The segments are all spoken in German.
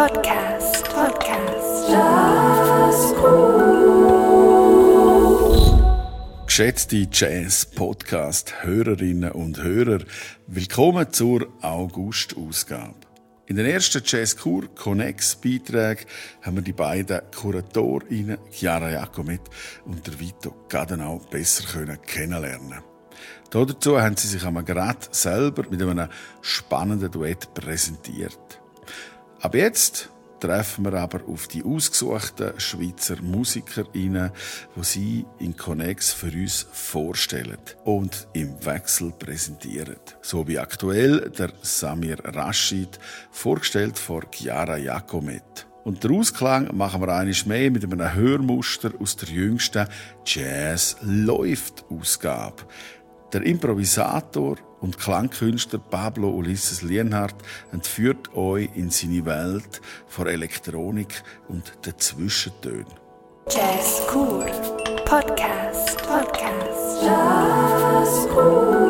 Geschätzte Jazz-Podcast-Hörerinnen und Hörer, willkommen zur August-Ausgabe. In den ersten Jazz-Kur Connex-Beiträgen haben wir die beiden Kuratorinnen Chiara Jacomet und der Vito Cadenau besser kennenlernen. Dazu haben sie sich gerade selber mit einem spannenden Duett präsentiert. Ab jetzt treffen wir aber auf die ausgesuchten Schweizer MusikerInnen, die sie in Connex für uns vorstellen und im Wechsel präsentieren. So wie aktuell der Samir Rashid, vorgestellt von Chiara Jacomet. Und der Ausklang machen wir einmal mehr mit einem Hörmuster aus der jüngsten Jazz-Läuft-Ausgabe. Der Improvisator und Klangkünstler Pablo Ulisses Lienhardt entführt euch in seine Welt von Elektronik und den Zwischentönen. Jazzkur Podcast. Jazzkur.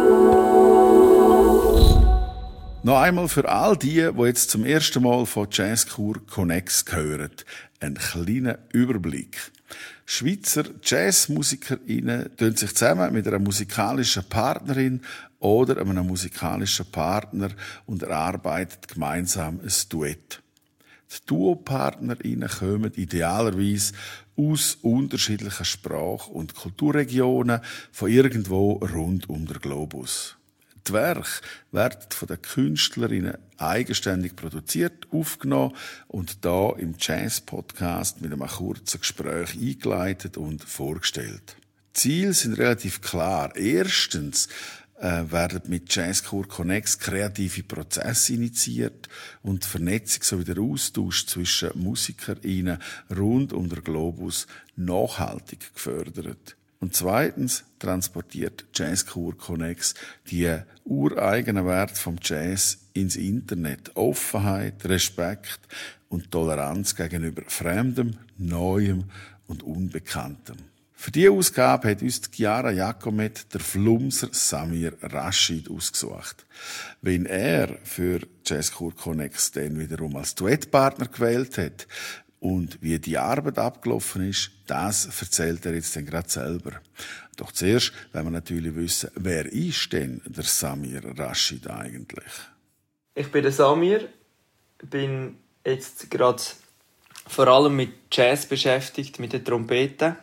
Noch einmal für all die jetzt zum ersten Mal von Jazzkur Connex hören, ein kleiner Überblick. Schweizer JazzmusikerInnen tun sich zusammen mit einer musikalischen Partnerin oder einem musikalischen Partner und erarbeiten gemeinsam ein Duett. Die Duopartnerinnen kommen idealerweise aus unterschiedlichen Sprach- und Kulturregionen von irgendwo rund um den Globus. Die Werke werden von den Künstlerinnen eigenständig produziert, aufgenommen und da im Jazz-Podcast mit einem kurzen Gespräch eingeleitet und vorgestellt. Die Ziele sind relativ klar. Erstens werden mit Jazzkur Connex kreative Prozesse initiiert und die Vernetzung sowie der Austausch zwischen MusikerInnen rund um den Globus nachhaltig gefördert. Und zweitens transportiert Jazzkur Connex die ureigenen Werte vom Jazz ins Internet. Offenheit, Respekt und Toleranz gegenüber Fremdem, Neuem und Unbekanntem. Für diese Ausgabe hat uns Chiara Jacomet der Flumser Samir Rashid ausgesucht. Wenn er für Jazzkur Connex dann wiederum als Duettpartner gewählt hat, und wie die Arbeit abgelaufen ist, das erzählt er jetzt dann gerade selber. Doch zuerst wollen wir natürlich wissen, wer ist denn der Samir Rashid eigentlich? Ich bin der Samir, bin jetzt gerade vor allem mit Jazz beschäftigt, mit der Trompete.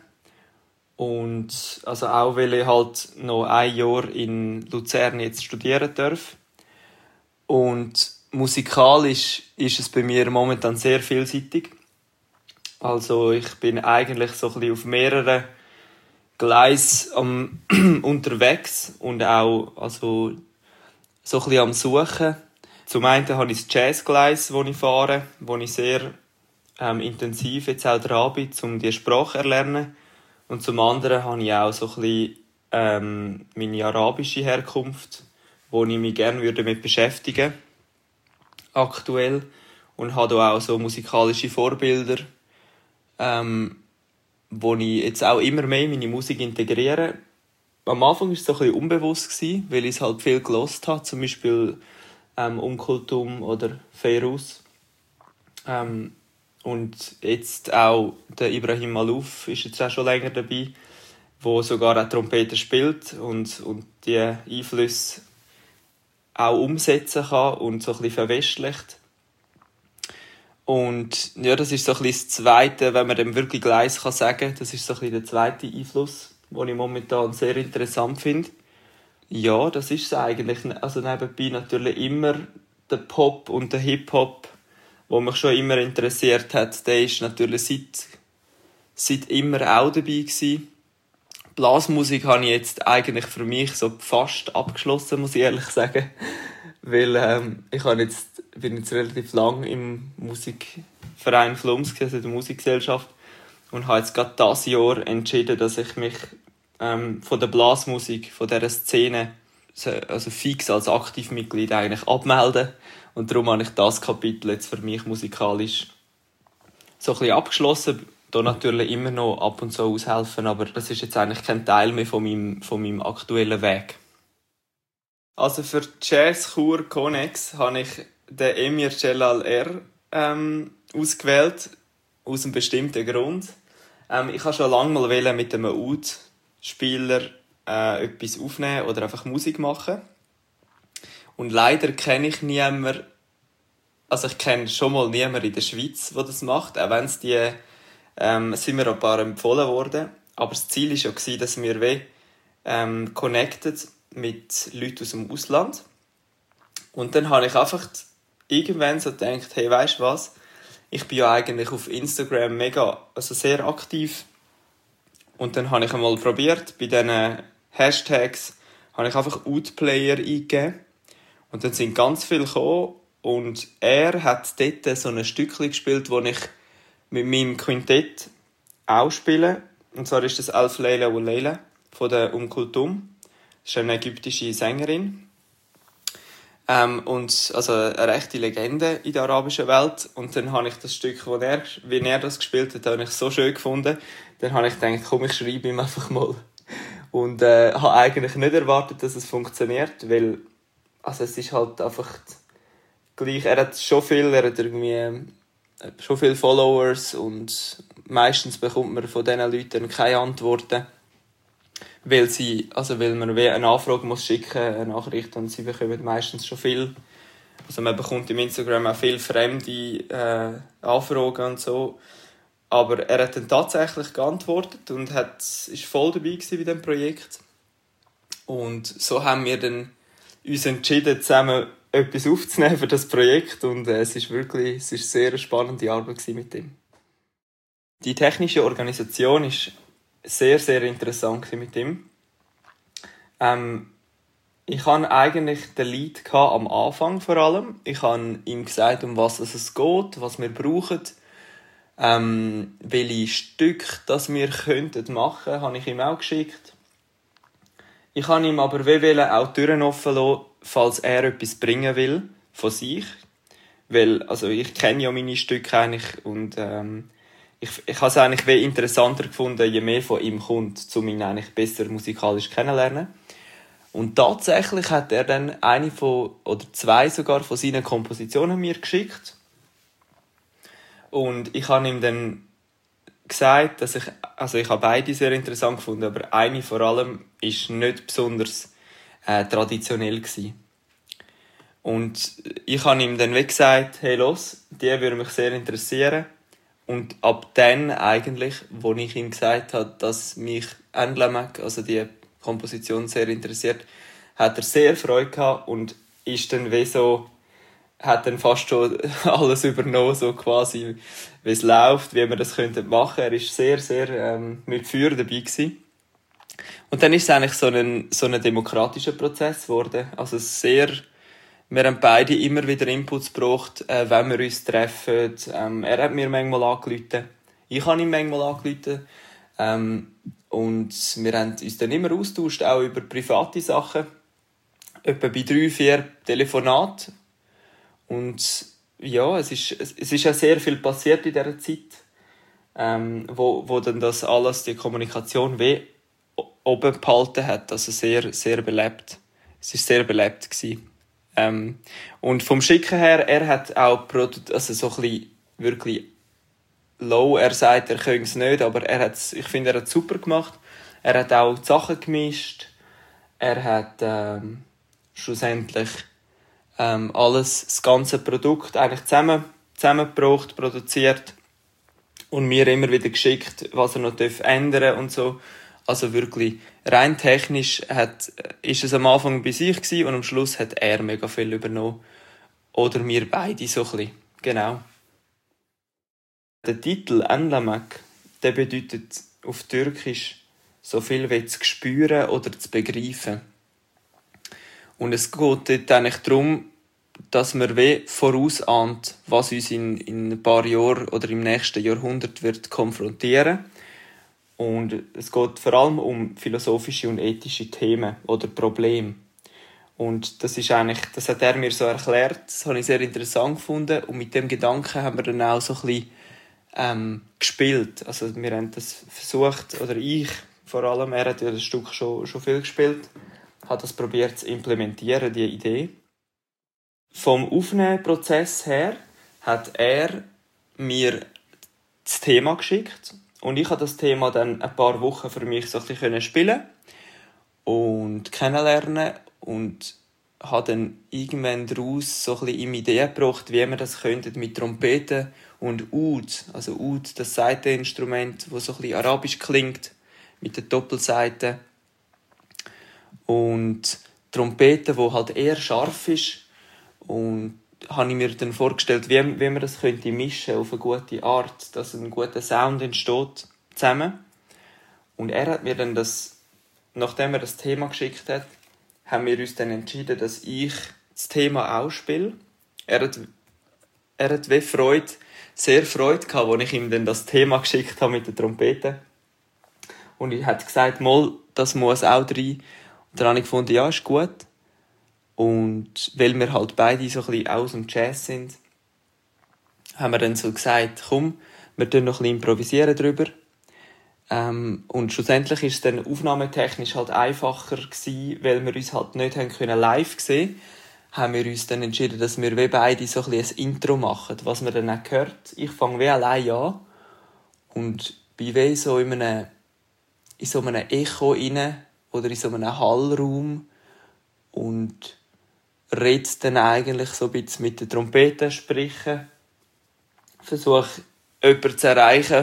Und also auch, weil ich halt noch ein Jahr in Luzern jetzt studieren darf. Und musikalisch ist es bei mir momentan sehr vielseitig. Also ich bin eigentlich so ein bisschen auf mehreren Gleisen unterwegs und auch also so ein bisschen am Suchen. Zum einen habe ich das Jazzgleis, das ich fahre, wo ich sehr intensiv jetzt auch dran bin, um die Sprache zu erlernen. Und zum anderen habe ich auch so ein bisschen meine arabische Herkunft, wo ich mich gerne damit beschäftigen würde, aktuell. Und habe da auch so musikalische Vorbilder, wo ich jetzt auch immer mehr in meine Musik integriere. Am Anfang war es so ein bisschen unbewusst, weil ich es halt viel gehört habe, zum Beispiel Kulthum oder Feiruz. Und jetzt auch der Ibrahim Malouf ist jetzt auch schon länger dabei, wo sogar auch Trompete spielt und die Einflüsse auch umsetzen kann und so ein bisschen verwestlicht. Und ja, das ist so ein bisschen das Zweite, wenn man dem wirklich Gleis kann sagen, das ist so ein bisschen der zweite Einfluss, den ich momentan sehr interessant finde. Ja, das ist es eigentlich. Also nebenbei natürlich immer der Pop und der Hip-Hop, der mich schon immer interessiert hat, der ist natürlich seit immer auch dabei gewesen. Blasmusik habe ich jetzt eigentlich für mich so fast abgeschlossen, muss ich ehrlich sagen. Weil ich bin jetzt relativ lang im Musikverein Flums, also in der Musikgesellschaft, und habe jetzt gerade dieses Jahr entschieden, dass ich mich von der Blasmusik, von dieser Szene, also fix als Aktivmitglied eigentlich abmelde. Und darum habe ich das Kapitel jetzt für mich musikalisch so ein bisschen abgeschlossen. Da natürlich immer noch ab und zu aushelfen, aber das ist jetzt eigentlich kein Teil mehr von meinem aktuellen Weg. Also für Jazzkur Connex habe ich den Emir Celal R ausgewählt, aus einem bestimmten Grund. Ich wollte schon lange mal mit einem Oud-Spieler etwas aufnehmen oder einfach Musik machen. Und leider kenne ich niemanden, also ich kenne schon mal niemanden in der Schweiz, der das macht, auch wenn es sind mir ein paar empfohlen worden. Aber das Ziel war ja, dass wir connected mit Leuten aus dem Ausland. Und dann habe ich einfach irgendwann so gedacht, hey, weisst du was? Ich bin ja eigentlich auf Instagram sehr aktiv. Und dann habe ich einmal probiert, bei diesen Hashtags habe ich einfach Outplayer eingegeben. Und dann sind ganz viele gekommen. Und er hat dort so ein Stückchen gespielt, das ich mit meinem Quintett auch spiele. Und zwar ist das Alf Leila wa Leila von der Kulthum. Das ist eine ägyptische Sängerin. Und also eine rechte Legende in der arabischen Welt. Und dann habe ich das Stück, wie er das gespielt hat, habe ich so schön gefunden. Dann habe ich gedacht, komm, ich schreibe ihm einfach mal. Und habe eigentlich nicht erwartet, dass es funktioniert, weil also es ist halt einfach gleich. Er hat schon irgendwie schon viele Followers und meistens bekommt man von diesen Leuten keine Antworten, weil man wie eine Anfrage muss schicken, eine Nachricht, und sie bekommen meistens schon viel. Also man bekommt im Instagram auch viele fremde Anfragen und so. Aber er hat dann tatsächlich geantwortet und ist voll dabei gewesen bei diesem Projekt. Und so haben wir dann uns entschieden, zusammen etwas aufzunehmen für das Projekt. Und es ist eine sehr spannende Arbeit mit ihm. Die technische Organisation ist sehr, sehr interessant mit ihm. Ich hatte eigentlich den Lead am Anfang vor allem. Ich habe ihm gesagt, um was es geht, was wir brauchen. Welche Stücke das wir könnten machen, habe ich ihm auch geschickt. Ich habe ihm aber auch Türen offen lassen, falls er etwas bringen will von sich. Weil, also ich kenne ja meine Stücke eigentlich und ich habe es eigentlich interessanter gefunden, je mehr von ihm kommt, um ihn eigentlich besser musikalisch kennenzulernen. Und tatsächlich hat er dann oder zwei sogar von seinen Kompositionen mir geschickt. Und ich habe ihm dann gesagt, dass ich habe beide sehr interessant gefunden, aber eine vor allem ist nicht besonders traditionell gewesen. Und ich habe ihm dann gesagt, hey, los, die würde mich sehr interessieren. Und ab dann eigentlich, wo ich ihm gesagt habe, dass mich Endlamek, also die Komposition, sehr interessiert, hat er sehr Freude gehabt und ist dann hat dann fast schon alles übernommen, so quasi, wie es läuft, wie wir das machen könnten. Er war sehr, sehr mit Feuer dabei gewesen. Und dann ist es eigentlich so ein demokratischer Prozess geworden. Also wir haben beide immer wieder Inputs gebraucht, wenn wir uns treffen. Er hat mir manchmal angerufen, ich habe ihm manchmal angerufen. Und wir haben uns dann immer austauscht, auch über private Sachen. Etwa bei 3-4 Telefonaten. Und ja, es ist ja sehr viel passiert in dieser Zeit, wo dann das alles, die Kommunikation oben behalten hat. Also sehr, sehr belebt. Es war sehr belebt gewesen. Und vom Schicken her, er hat auch so ein bisschen wirklich low. Er sagt, er könnte es nicht, aber ich finde, er hat es super gemacht. Er hat auch die Sachen gemischt. Er hat schlussendlich das ganze Produkt eigentlich zusammengebracht, produziert und mir immer wieder geschickt, was er noch ändern darf und so. Also wirklich rein technisch ist es am Anfang bei sich gewesen und am Schluss hat er mega viel übernommen. Oder wir beide so ein bisschen. Genau. Der Titel Endlamek, der bedeutet auf Türkisch so viel wie zu spüren oder zu begreifen. Und es geht dort eigentlich darum, dass man vorausahnt, was uns in ein paar Jahren oder im nächsten Jahrhundert wird konfrontieren. Und es geht vor allem um philosophische und ethische Themen oder Probleme. Und das hat er mir so erklärt, das habe ich sehr interessant gefunden. Und mit dem Gedanken haben wir dann auch so ein bisschen gespielt. Also wir haben das versucht, oder ich vor allem, er hat ja das Stück schon viel gespielt, hat das probiert zu implementieren, die Idee. Vom Aufnahmeprozess her hat er mir das Thema geschickt und ich habe das Thema dann ein paar Wochen für mich so ein bisschen spielen und kennenlernen und habe dann irgendwann daraus so ein bisschen in Ideen gebracht, wie wir das könnten mit Trompeten und Oud. Also Oud, das Saiteninstrument, das so ein bisschen arabisch klingt, mit der Doppelsaite. Und Trompete, die halt eher scharf ist. Und habe ich mir dann vorgestellt, wie man das könnte mischen auf eine gute Art, dass ein guter Sound entsteht zusammen. Und er hat mir dann nachdem er das Thema geschickt hat, haben wir uns dann entschieden, dass ich das Thema auch spiele. Er hat sehr Freude gehabt, als ich ihm dann das Thema geschickt habe mit der Trompete. Und er hat gesagt, mal, das muss auch rein. Und dann habe ich gefunden, ja, ist gut. Und weil wir halt beide so ein bisschen aus dem Jazz sind, haben wir dann so gesagt, komm, wir tun noch ein bisschen improvisieren drüber. Und schlussendlich ist es dann aufnahmetechnisch halt einfacher gewesen, weil wir uns halt nicht live sehen können. Haben wir uns dann entschieden, dass wir wie beide so ein bisschen ein Intro machen, was man dann auch hört. Ich fange wie allein an und bin wie so in so einem Echo rein oder in so einem Hallraum und rede dann eigentlich so ein bisschen mit der Trompete sprechen. Versuche jemanden zu erreichen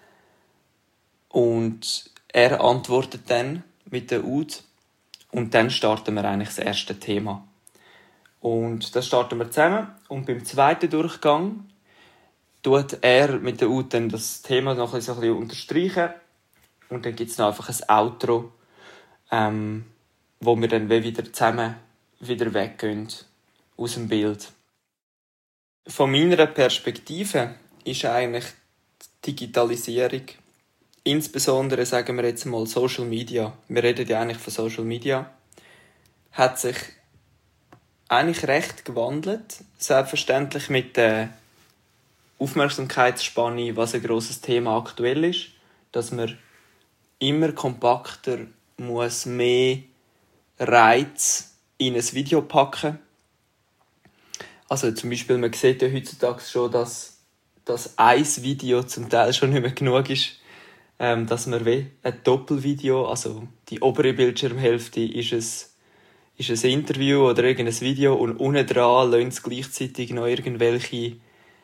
und er antwortet dann mit der Oud und dann starten wir eigentlich das erste Thema. Und das starten wir zusammen und beim zweiten Durchgang tut er mit der Oud dann das Thema noch so ein bisschen unterstreichen und dann gibt es noch einfach ein Outro, wo wir dann wieder zusammen wieder weggehen aus dem Bild. Von meiner Perspektive ist eigentlich die Digitalisierung, insbesondere sagen wir jetzt mal Social Media, wir reden ja eigentlich von Social Media, hat sich eigentlich recht gewandelt. Selbstverständlich mit der Aufmerksamkeitsspanne, was ein grosses Thema aktuell ist, dass man immer kompakter muss mehr Reiz in ein Video packen. Also zum Beispiel, man sieht ja heutzutage schon, dass ein Video zum Teil schon nicht mehr genug ist, dass man ein Doppelvideo, also die obere Bildschirmhälfte ist ein Interview oder irgendein Video und unten dran lassen sie gleichzeitig noch irgendwelche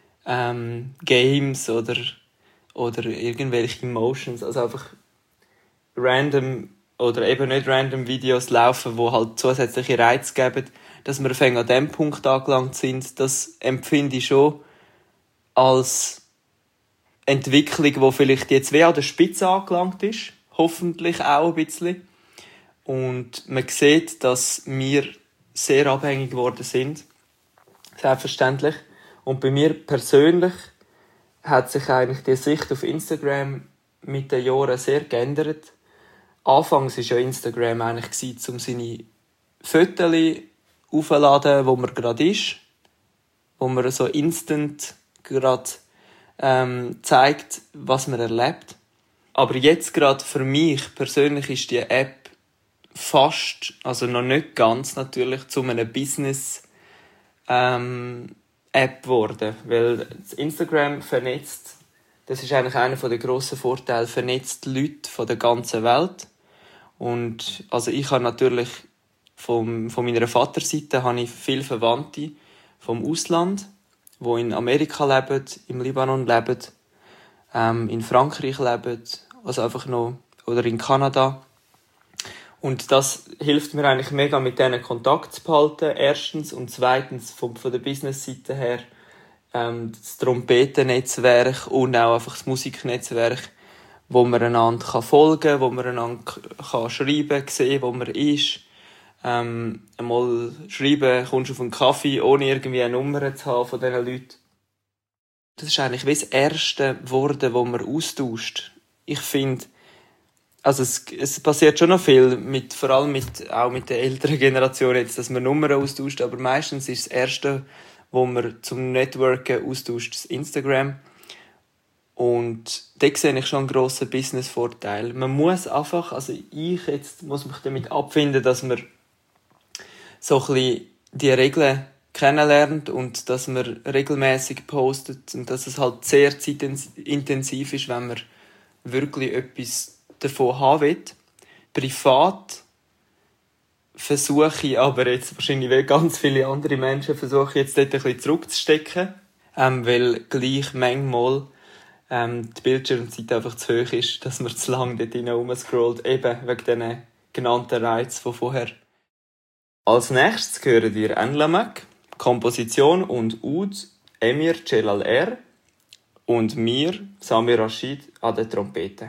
Games oder irgendwelche Motions, also einfach random oder eben nicht random Videos laufen, die halt zusätzliche Reize geben, dass wir an dem Punkt angelangt sind, das empfinde ich schon als Entwicklung, die vielleicht jetzt wie an der Spitze angelangt ist, hoffentlich auch ein bisschen. Und man sieht, dass wir sehr abhängig geworden sind, selbstverständlich. Und bei mir persönlich hat sich eigentlich die Sicht auf Instagram mit den Jahren sehr geändert. Anfangs war ja Instagram eigentlich, um seine Fotos aufzuladen, wo man gerade ist, wo man so instant gerade zeigt, was man erlebt. Aber jetzt gerade für mich persönlich ist die App fast, also noch nicht ganz natürlich, zu einem Business App geworden, weil das Instagram vernetzt, das ist eigentlich einer der grossen Vorteile, vernetzt Leute von der ganzen Welt. Und also ich habe natürlich von meiner Vaterseite habe ich viele Verwandte vom Ausland, die in Amerika leben, im Libanon leben, in Frankreich leben, also einfach noch, oder in Kanada. Und das hilft mir eigentlich mega, mit denen Kontakt zu behalten, erstens. Und zweitens, von der Business-Seite her, das Trompetennetzwerk und auch einfach das Musiknetzwerk, wo man einander folgen kann, wo man einander schreiben kann, sehen, wo man ist. Einmal schreiben, kommst du auf einen Kaffee, ohne irgendwie eine Nummer zu haben von diesen Leuten. Das ist eigentlich wie das erste Wort, wo man austauscht. Ich finde, also es passiert schon noch viel, vor allem auch mit der älteren Generation jetzt, dass man Nummern austauscht, aber meistens ist das erste, wo man zum Networken austauscht, das Instagram. Und da sehe ich schon einen grossen Business-Vorteil. Man muss einfach, also ich jetzt muss mich damit abfinden, dass man so ein bisschen die Regeln kennenlernt und dass man regelmäßig postet und dass es halt sehr zeitintensiv ist, wenn man wirklich etwas davon haben will. Privat versuche ich aber jetzt wahrscheinlich wie ganz viele andere Menschen dort ein bisschen zurückzustecken, weil gleich manchmal die Bildschirmzeit einfach zu hoch ist, dass man zu lange dort rumscrollt, eben wegen diesen genannten Reizen von vorher. Als nächstes hören wir Enlamek, Komposition und Oud Emir Celal R und mir, Samir Rashid, an der Trompete.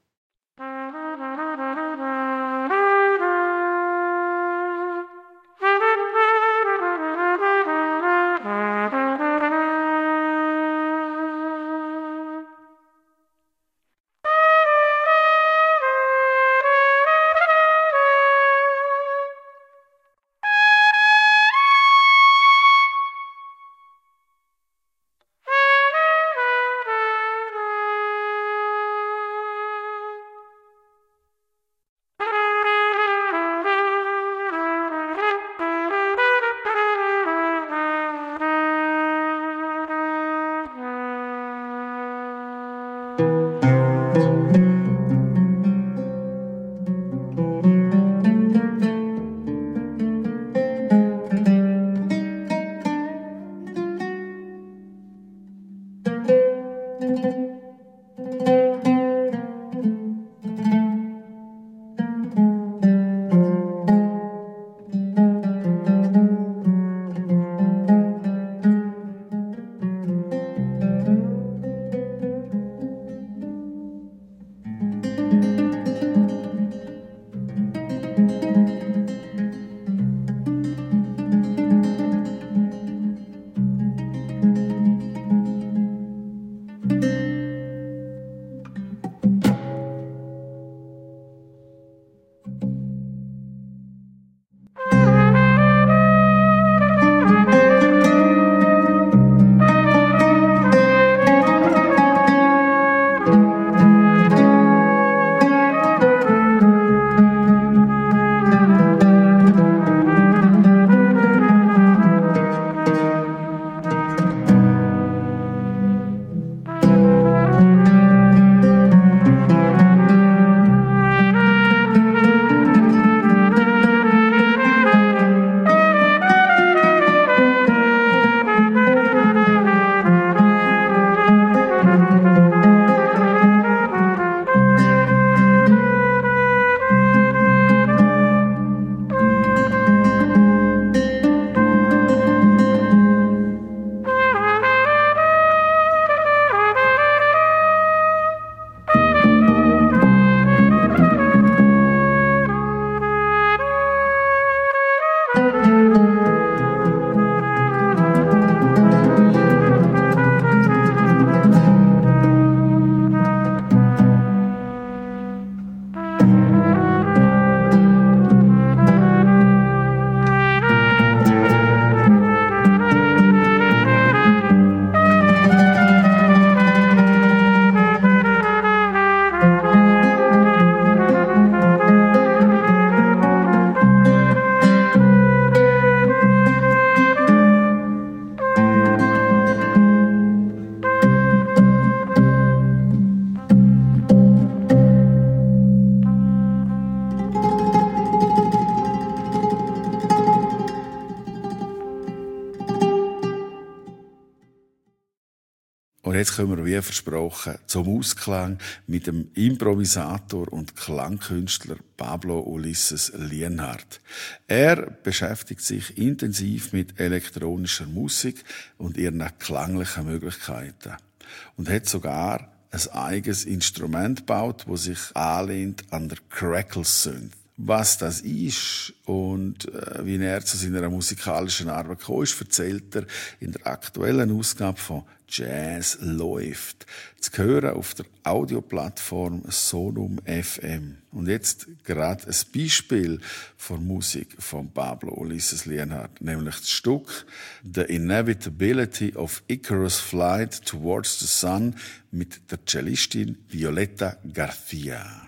Und jetzt kommen wir, wie versprochen, zum Ausklang mit dem Improvisator und Klangkünstler Pablo Ulisses Lienhard. Er beschäftigt sich intensiv mit elektronischer Musik und ihren klanglichen Möglichkeiten. Und hat sogar ein eigenes Instrument gebaut, das sich anlehnt an der Crackle Synth. Was das ist und wie er zu seiner musikalischen Arbeit gekommen ist, erzählt er in der aktuellen Ausgabe von Jazz läuft. Zu hören auf der Audioplattform Sonum FM. Und jetzt gerade ein Beispiel von Musik von Pablo Ulisses Lienhard, nämlich das Stück The Inevitability of Icarus' Flight Towards the Sun mit der Cellistin Violeta Garcia.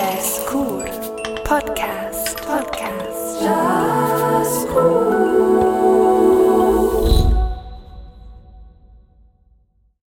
Jazzkur Podcast. Podcast. Jazz